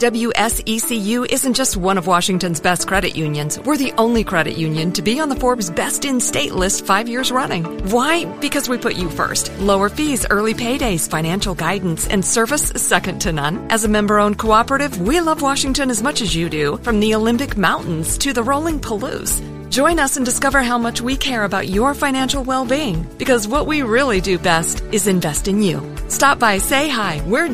WSECU isn't just one of Washington's best credit unions. We're the only credit union to be on the Forbes Best in State list 5 years running. Why? Because we put you first. Lower fees, early paydays, financial guidance, and service second to none. As a member-owned cooperative, we love Washington as much as you do, from the Olympic Mountains to the rolling Palouse. Join us and discover how much we care about your financial well-being, because what we really do best is invest in you. Stop by, say hi. We're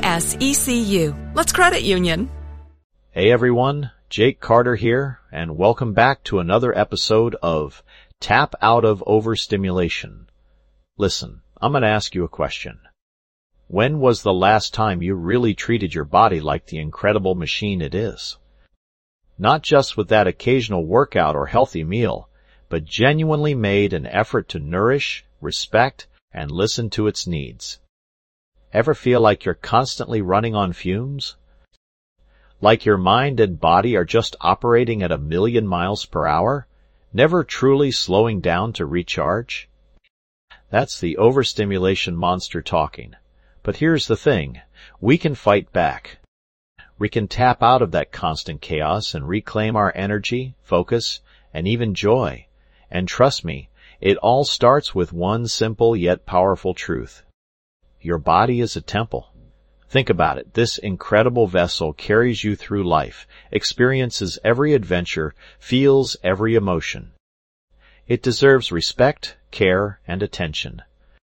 WSECU. Let's credit union. Hey everyone, Jake Carter here, and welcome back to another episode of Tap Out of Overstimulation. Listen, I'm going to ask you a question. When was the last time you really treated your body like the incredible machine it is? Not just with that occasional workout or healthy meal, but genuinely made an effort to nourish, respect, and listen to its needs. Ever feel like you're constantly running on fumes? Like your mind and body are just operating at 1,000,000 miles per hour, never truly slowing down to recharge? That's the overstimulation monster talking. But here's the thing, we can fight back. We can tap out of that constant chaos and reclaim our energy, focus, and even joy. And trust me, it all starts with one simple yet powerful truth. Your body is a temple. Think about it. This incredible vessel carries you through life, experiences every adventure, feels every emotion. It deserves respect, care, and attention.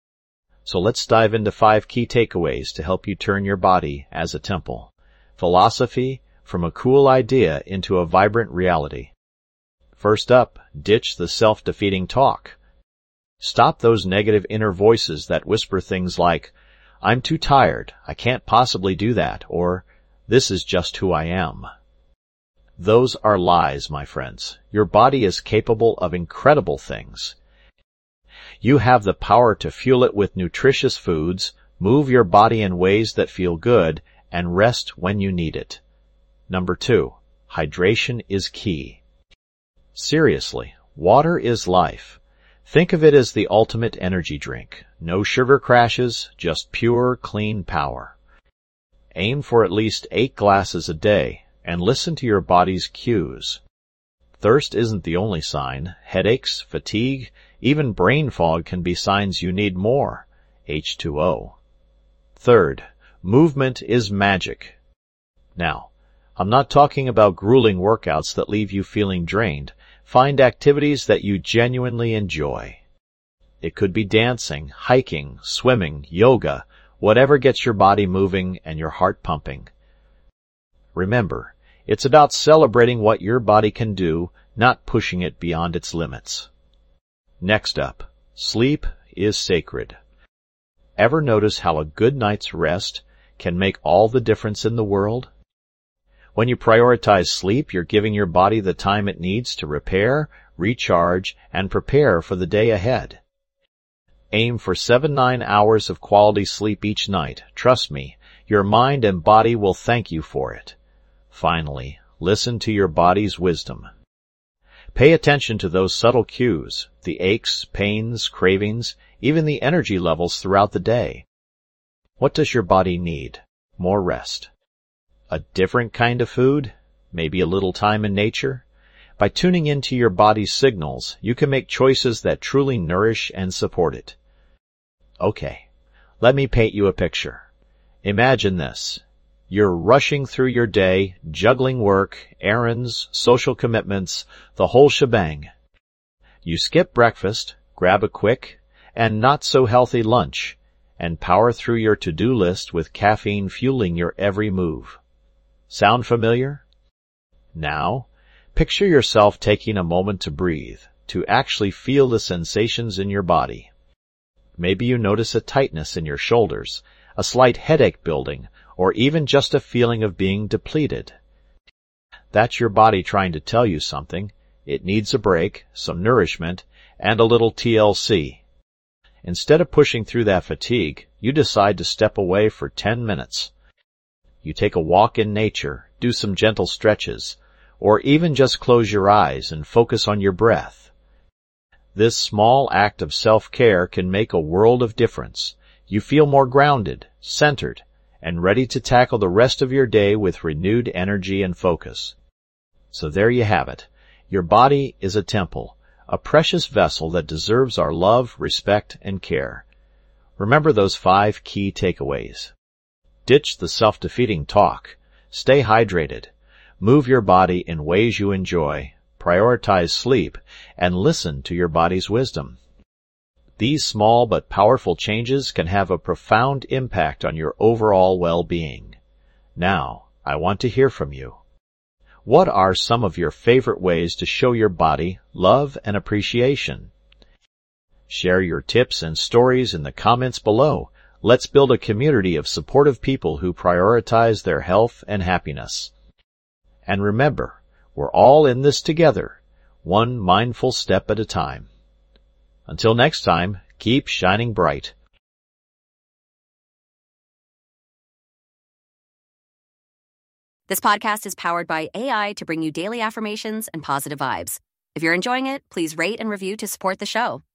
So let's dive into 5 key takeaways to help you turn your body as a temple. Philosophy from a cool idea into a vibrant reality. First up, ditch the self-defeating talk. Stop those negative inner voices that whisper things like, "I'm too tired, I can't possibly do that," or "This is just who I am." Those are lies, my friends. Your body is capable of incredible things. You have the power to fuel it with nutritious foods, move your body in ways that feel good, and rest when you need it. Number 2, hydration is key. Seriously, water is life. Think of it as the ultimate energy drink. No sugar crashes, just pure, clean power. Aim for at least 8 glasses a day, and listen to your body's cues. Thirst isn't the only sign. Headaches, fatigue, even brain fog can be signs you need more. H2O. Third, movement is magic. Now, I'm not talking about grueling workouts that leave you feeling drained. Find activities that you genuinely enjoy. It could be dancing, hiking, swimming, yoga, whatever gets your body moving and your heart pumping. Remember, it's about celebrating what your body can do, not pushing it beyond its limits. Next up, sleep is sacred. Ever notice how a good night's rest can make all the difference in the world? When you prioritize sleep, you're giving your body the time it needs to repair, recharge, and prepare for the day ahead. Aim for 7-9 hours of quality sleep each night. Trust me, your mind and body will thank you for it. Finally, listen to your body's wisdom. Pay attention to those subtle cues, the aches, pains, cravings, even the energy levels throughout the day. What does your body need? More rest. A different kind of food? Maybe a little time in nature? By tuning into your body's signals, you can make choices that truly nourish and support it. Okay, let me paint you a picture. Imagine this. You're rushing through your day, juggling work, errands, social commitments, the whole shebang. You skip breakfast, grab a quick and not-so-healthy lunch, and power through your to-do list with caffeine fueling your every move. Sound familiar? Now, picture yourself taking a moment to breathe, to actually feel the sensations in your body. Maybe you notice a tightness in your shoulders, a slight headache building, or even just a feeling of being depleted. That's your body trying to tell you something. It needs a break, some nourishment, and a little TLC. Instead of pushing through that fatigue, you decide to step away for 10 minutes. You take a walk in nature, do some gentle stretches, or even just close your eyes and focus on your breath. This small act of self-care can make a world of difference. You feel more grounded, centered, and ready to tackle the rest of your day with renewed energy and focus. So there you have it. Your body is a temple, a precious vessel that deserves our love, respect, and care. Remember those 5 key takeaways. Ditch the self-defeating talk. Stay hydrated. Move your body in ways you enjoy. Prioritize sleep, and listen to your body's wisdom. These small but powerful changes can have a profound impact on your overall well-being. Now, I want to hear from you. What are some of your favorite ways to show your body love and appreciation? Share your tips and stories in the comments below. Let's build a community of supportive people who prioritize their health and happiness. And remember, we're all in this together, one mindful step at a time. Until next time, keep shining bright. This podcast is powered by AI to bring you daily affirmations and positive vibes. If you're enjoying it, please rate and review to support the show.